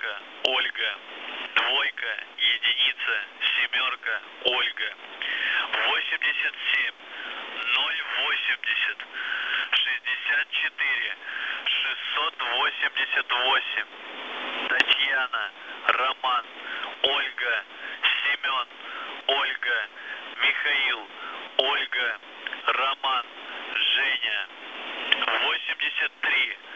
одинарка, Ольга. Двойка, единица, семерка, Ольга. 87, 080, 64, 688. Татьяна, Роман, Ольга, Семен, Ольга, Михаил, Ольга, Роман, Женя. 83,